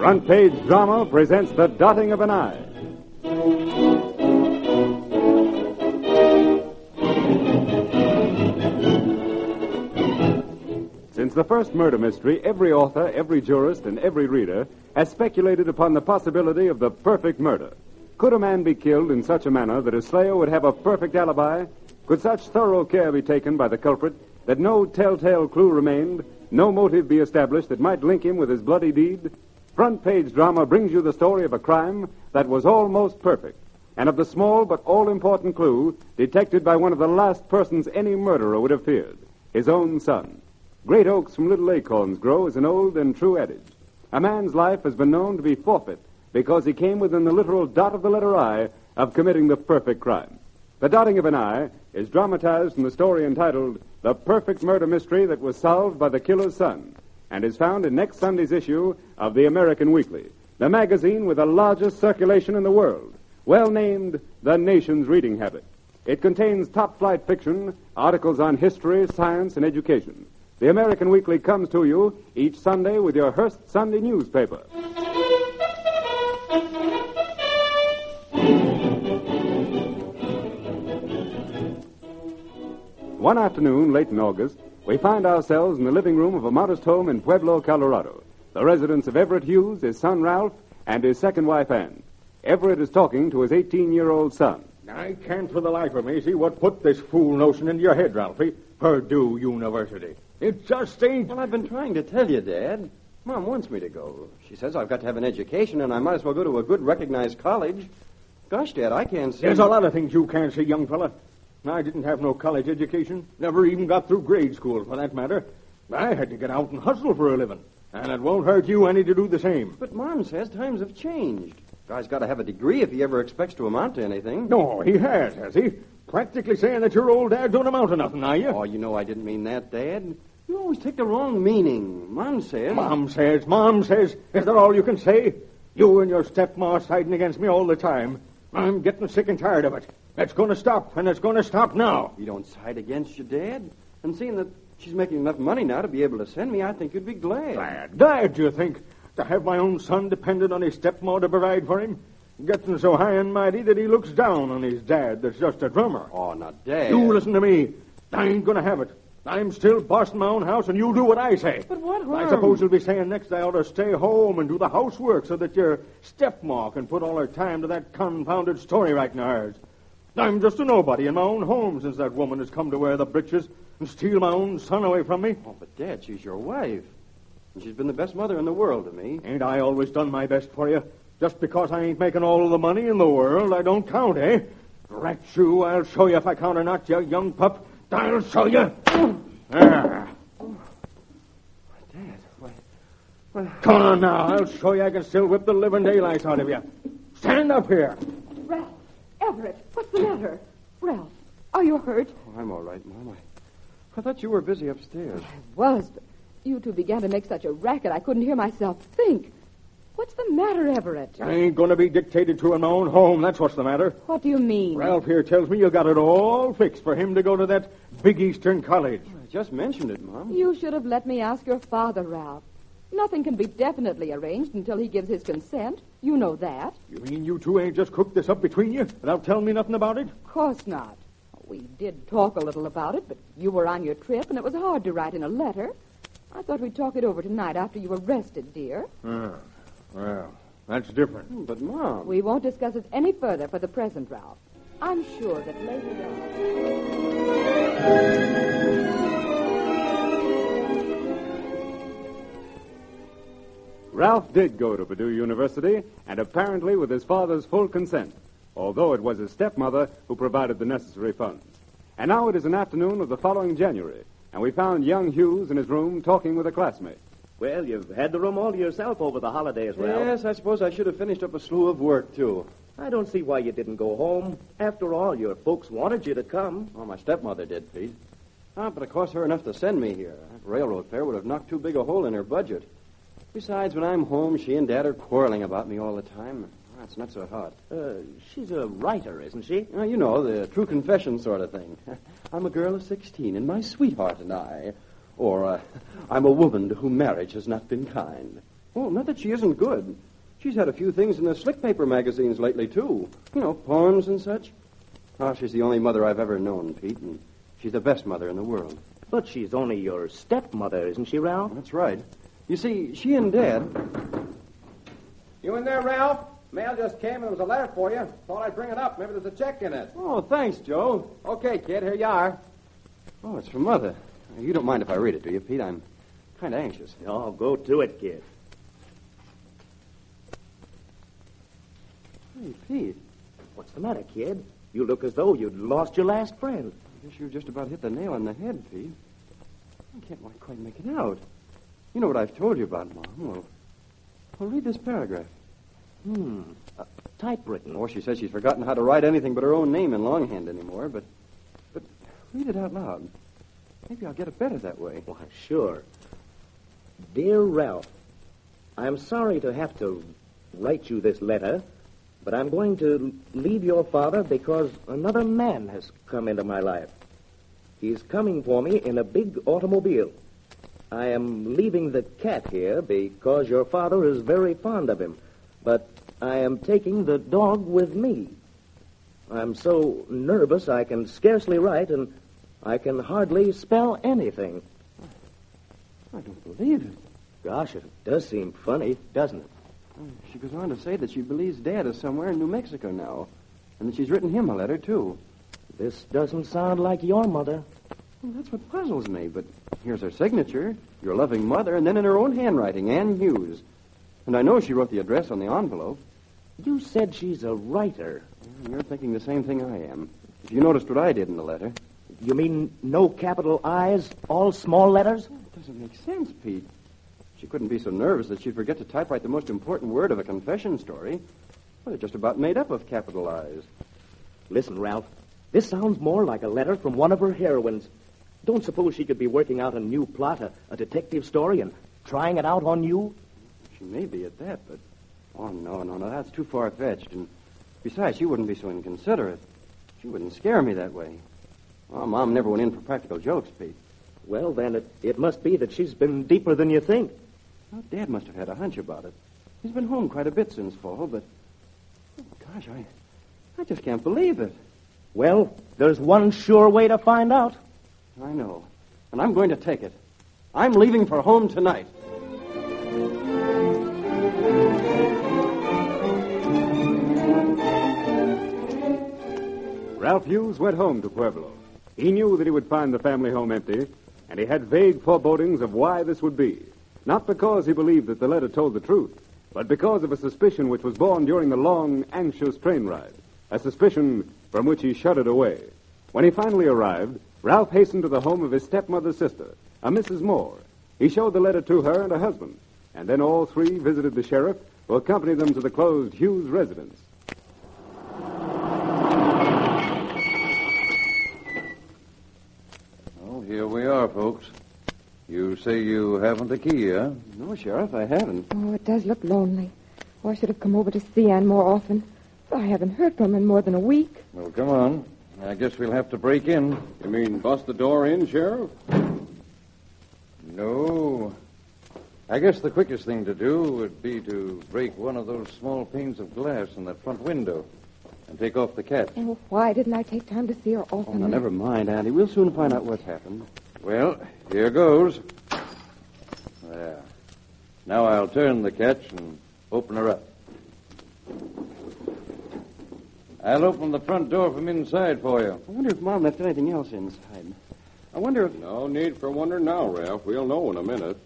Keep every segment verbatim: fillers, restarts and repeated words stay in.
Front Page Drama presents The Dotting of an I. Since the first murder mystery, every author, every jurist, and every reader has speculated upon the possibility of the perfect murder. Could a man be killed in such a manner that his slayer would have a perfect alibi? Could such thorough care be taken by the culprit that no telltale clue remained, no motive be established that might link him with his bloody deed? Front Page Drama brings you the story of a crime that was almost perfect, and of the small but all-important clue detected by one of the last persons any murderer would have feared, his own son. Great oaks from little acorns grow is an old and true adage. A man's life has been known to be forfeit because he came within the literal dot of the letter I of committing the perfect crime. The Dotting of an I is dramatized from the story entitled The Perfect Murder Mystery That Was Solved by the Killer's Son, and is found in next Sunday's issue of the American Weekly, the magazine with the largest circulation in the world, well named The Nation's Reading Habit. It contains top-flight fiction, articles on history, science, and education. The American Weekly comes to you each Sunday with your Hearst Sunday newspaper. One afternoon, late in August, we find ourselves in the living room of a modest home in Pueblo, Colorado, the residence of Everett Hughes, his son Ralph, and his second wife, Ann. Everett is talking to his eighteen-year-old son. I can't for the life of me see what put this fool notion into your head, Ralphie. Purdue University. It just ain't... Well, I've been trying to tell you, Dad. Mom wants me to go. She says I've got to have an education, and I might as well go to a good recognized college. Gosh, Dad, I can't see... There's a lot of things you can't see, young fella. I didn't have no college education. Never even got through grade school, for that matter. I had to get out and hustle for a living. And it won't hurt you any to do the same. But Mom says times have changed. Guy's got to have a degree if he ever expects to amount to anything. No, he has, has he? Practically saying that your old dad don't amount to nothing, are you? Oh, you know I didn't mean that, Dad. You always take the wrong meaning. Mom says... Mom says, Mom says. Is that all you can say? You and your stepma siding against me all the time. I'm getting sick and tired of it. It's going to stop, and it's going to stop now. You don't side against your dad? And seeing that she's making enough money now to be able to send me, I think you'd be glad. Glad? Glad, do you think? To have my own son dependent on his stepma to provide for him? Getting so high and mighty that he looks down on his dad that's just a drummer. Oh, now, Dad... You listen to me. I ain't going to have it. I'm still bossing my own house, and you do what I say. But what harm? I suppose you'll be saying next I ought to stay home and do the housework so that your stepma can put all her time to that confounded story writing of hers. I'm just a nobody in my own home since that woman has come to wear the breeches and steal my own son away from me. Oh, but, Dad, she's your wife. And she's been the best mother in the world to me. Ain't I always done my best for you? Just because I ain't making all the money in the world, I don't count, eh? Rat you, I'll show you if I count or not, you young pup. I'll show you. There. Oh. Dad, why, why... Come on now, I'll show you I can still whip the living daylights out of you. Stand up here. Ralph, Everett, what's the matter? Ralph, are you hurt? Oh, I'm all right, Mom. I, I thought you were busy upstairs. I was, but you two began to make such a racket I couldn't hear myself think. What's the matter, Everett? I ain't going to be dictated to in my own home, that's what's the matter. What do you mean? Ralph here tells me you got it all fixed for him to go to that big Eastern college. I just mentioned it, Mom. You should have let me ask your father, Ralph. Nothing can be definitely arranged until he gives his consent. You know that. You mean you two ain't just cooked this up between you without telling me nothing about it? Of course not. We did talk a little about it, but you were on your trip, and it was hard to write in a letter. I thought we'd talk it over tonight after you were rested, dear. Ah, well, that's different. Oh, but, Mom... We won't discuss it any further for the present, Ralph. I'm sure that later on... Ralph did go to Purdue University, and apparently with his father's full consent, although it was his stepmother who provided the necessary funds. And now it is an afternoon of the following January, and we found young Hughes in his room talking with a classmate. Well, you've had the room all to yourself over the holidays, Ralph. Yes, I suppose I should have finished up a slew of work, too. I don't see why you didn't go home. After all, your folks wanted you to come. Oh, my stepmother did, Pete. Ah, but it cost her enough to send me here. That railroad fare would have knocked too big a hole in her budget. Besides, when I'm home, she and Dad are quarreling about me all the time. Ah, it's not so hot. Uh, she's a writer, isn't she? Uh, you know, the true confession sort of thing. I'm a girl of sixteen, and my sweetheart and I... Or, uh, I'm a woman to whom marriage has not been kind. Oh, not that she isn't good. She's had a few things in the slick paper magazines lately, too. You know, poems and such. Oh, she's the only mother I've ever known, Pete, and she's the best mother in the world. But she's only your stepmother, isn't she, Ralph? That's right. You see, she and Dad... You in there, Ralph? Mail just came and there was a letter for you. Thought I'd bring it up. Maybe there's a check in it. Oh, thanks, Joe. Okay, kid, here you are. Oh, it's from Mother. You don't mind if I read it, do you, Pete? I'm kind of anxious. Oh, go to it, kid. Hey, Pete. What's the matter, kid? You look as though you'd lost your last friend. I guess you just about hit the nail on the head, Pete. I can't quite make it out. You know what I've told you about, Mom. Well, well read this paragraph. Hmm. Uh, typewritten. Oh, she says she's forgotten how to write anything but her own name in longhand anymore, but... But read it out loud. Maybe I'll get it better that way. Why, sure. Dear Ralph, I'm sorry to have to write you this letter, but I'm going to leave your father because another man has come into my life. He's coming for me in a big automobile. I am leaving the cat here because your father is very fond of him, but I am taking the dog with me. I'm so nervous I can scarcely write, and I can hardly spell anything. I don't believe it. Gosh, it does seem funny, doesn't it? She goes on to say that she believes Dad is somewhere in New Mexico now, and that she's written him a letter, too. This doesn't sound like your mother. Well, that's what puzzles me, but here's her signature, your loving mother, and then in her own handwriting, Ann Hughes. And I know she wrote the address on the envelope. You said she's a writer. Well, you're thinking the same thing I am. If you noticed what I did in the letter. You mean no capital I's, all small letters? Well, it doesn't make sense, Pete. She couldn't be so nervous that she'd forget to typewrite the most important word of a confession story. Well, it's just about made up of capital I's. Listen, Ralph, this sounds more like a letter from one of her heroines. Don't suppose she could be working out a new plot, a, a detective story, and trying it out on you? She may be at that, but... Oh, no, no, no, that's too far-fetched. And besides, she wouldn't be so inconsiderate. She wouldn't scare me that way. Well, Mom never went in for practical jokes, Pete. Well, then, it, it must be that she's been deeper than you think. Well, Dad must have had a hunch about it. He's been home quite a bit since fall, but... Oh, gosh, I... I just can't believe it. Well, there's one sure way to find out. I know. And I'm going to take it. I'm leaving for home tonight. Ralph Hughes went home to Pueblo. He knew that he would find the family home empty, and he had vague forebodings of why this would be. Not because he believed that the letter told the truth, but because of a suspicion which was born during the long, anxious train ride. A suspicion from which he shuddered away. When he finally arrived, Ralph hastened to the home of his stepmother's sister, a Missus Moore. He showed the letter to her and her husband, and then all three visited the sheriff, who accompanied them to the closed Hughes residence. Well, here we are, folks. You say you haven't a key, huh? No, Sheriff, I haven't. Oh, it does look lonely. Oh, I should have come over to see Ann more often. But I haven't heard from her in more than a week. Well, come on. I guess we'll have to break in. You mean bust the door in, Sheriff? No. I guess the quickest thing to do would be to break one of those small panes of glass in that front window and take off the catch. Oh, why didn't I take time to see her Oh, often? now, never mind, Andy. We'll soon find out what's happened. Well, here goes. There. Now I'll turn the catch and open her up. I'll open the front door from inside for you. I wonder if Mom left anything else inside. I wonder if... No need for wonder now, Ralph. We'll know in a minute.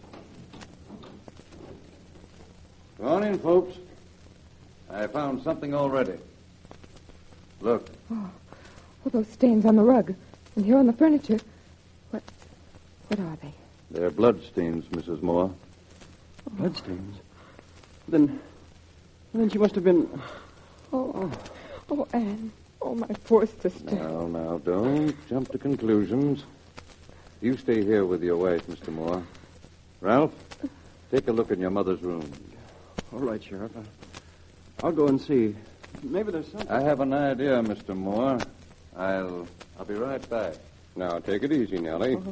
Go on in, folks. I found something already. Look. Oh, oh, those stains on the rug. And here on the furniture. What What are they? They're bloodstains, Missus Moore. Bloodstains? Then... Then she must have been... Oh, oh, oh, Anne. Oh, my poor sister. Now, now, don't jump to conclusions. You stay here with your wife, Mister Moore. Ralph, take a look in your mother's room. All right, Sheriff. I'll go and see. Maybe there's something... I have an idea, Mister Moore. I'll... I'll be right back. Now, take it easy, Nellie. Oh,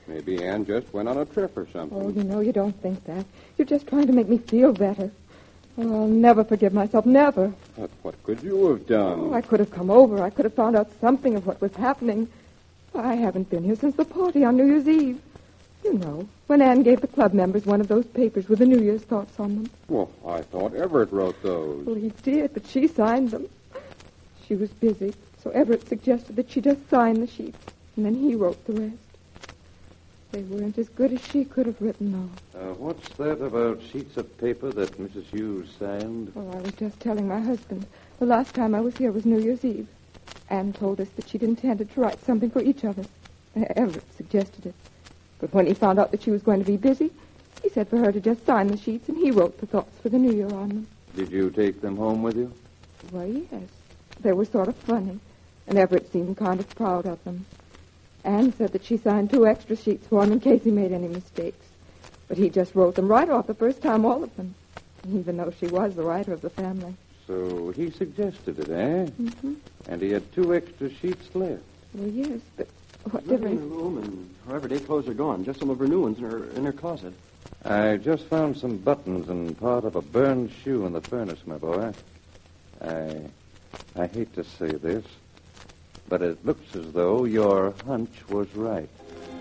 Maybe Ann just went on a trip or something. Oh, you know, you don't think that. You're just trying to make me feel better. Oh, I'll never forgive myself, never. But what could you have done? Oh, I could have come over. I could have found out something of what was happening. I haven't been here since the party on New Year's Eve. You know, when Ann gave the club members one of those papers with the New Year's thoughts on them. Well, I thought Everett wrote those. Well, he did, but she signed them. She was busy, so Everett suggested that she just sign the sheets, and then he wrote the rest. They weren't as good as she could have written, though. Uh, what's that about sheets of paper that Missus Hughes signed? Oh, I was just telling my husband. The last time I was here was New Year's Eve. Anne told us that she'd intended to write something for each of us. Everett suggested it. But when he found out that she was going to be busy, he said for her to just sign the sheets, and he wrote the thoughts for the New Year on them. Did you take them home with you? Why, yes. They were sort of funny, and Everett seemed kind of proud of them. Anne said that she signed two extra sheets for him in case he made any mistakes. But he just wrote them right off the first time, all of them, even though she was the writer of the family. So he suggested it, eh? Mm-hmm. And he had two extra sheets left. Well, yes, but what Nothing difference? in her room, and her everyday clothes are gone. Just some of her new ones in her in her closet. I just found some buttons and part of a burned shoe in the furnace, my boy. I, I hate to say this, but it looks as though your hunch was right.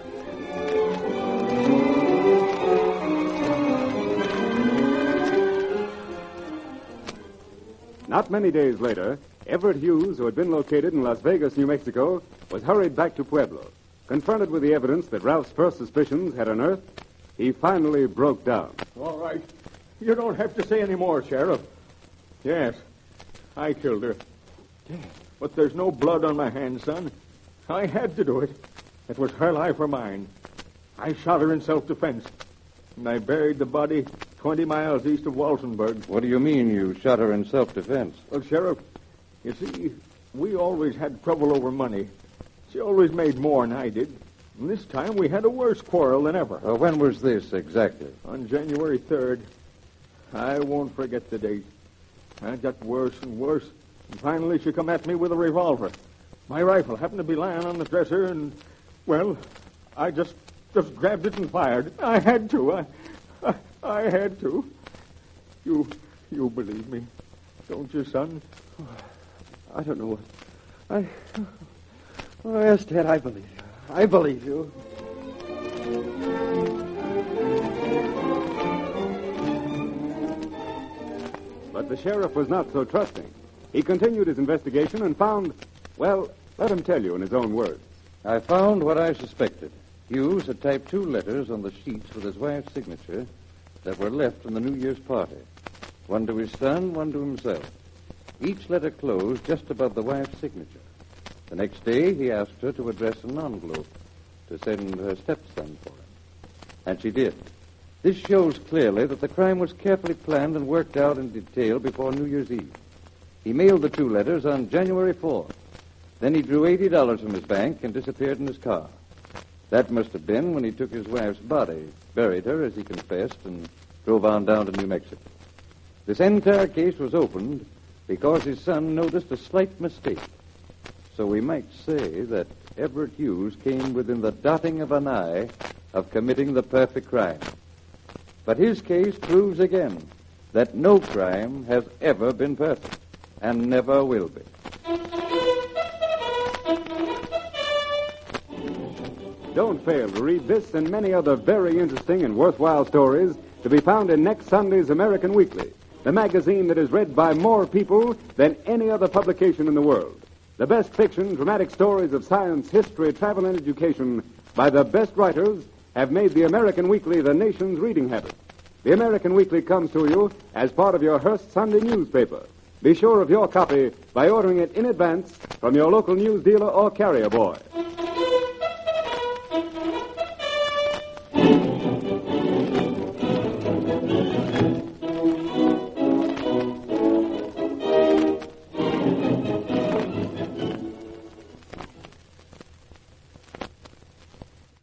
Not many days later, Everett Hughes, who had been located in Las Vegas, New Mexico, was hurried back to Pueblo. Confronted with the evidence that Ralph's first suspicions had unearthed, he finally broke down. All right. You don't have to say any more, Sheriff. Yes, I killed her. But there's no blood on my hands, son. I had to do it. It was her life or mine. I shot her in self-defense. And I buried the body twenty miles east of Walsenburg. What do you mean you shot her in self-defense? Well, Sheriff, you see, we always had trouble over money. She always made more than I did. And this time we had a worse quarrel than ever. Uh, when was this exactly? On January third. I won't forget the date. It got worse and worse. And finally she come at me with a revolver. My rifle happened to be lying on the dresser, and, well, I just just grabbed it and fired. I had to. I, I, I had to. You, you believe me, don't you, son? I don't know what. I. Oh, yes, Ted, I believe you. I believe you. But the sheriff was not so trusting. He continued his investigation and found, well, let him tell you in his own words. I found what I suspected. Hughes had typed two letters on the sheets with his wife's signature that were left from the New Year's party. One to his son, one to himself. Each letter closed just above the wife's signature. The next day, he asked her to address an envelope to send her stepson for him. And she did. This shows clearly that the crime was carefully planned and worked out in detail before New Year's Eve. He mailed the two letters on January fourth. Then he drew eighty dollars from his bank and disappeared in his car. That must have been when he took his wife's body, buried her, as he confessed, and drove on down to New Mexico. This entire case was opened because his son noticed a slight mistake. So we might say that Everett Hughes came within the dotting of an I of committing the perfect crime. But his case proves again that no crime has ever been perfect and never will be. Don't fail to read this and many other very interesting and worthwhile stories to be found in next Sunday's American Weekly, the magazine that is read by more people than any other publication in the world. The best fiction, dramatic stories of science, history, travel, and education by the best writers have made the American Weekly the nation's reading habit. The American Weekly comes to you as part of your Hearst Sunday newspaper. Be sure of your copy by ordering it in advance from your local news dealer or carrier boy.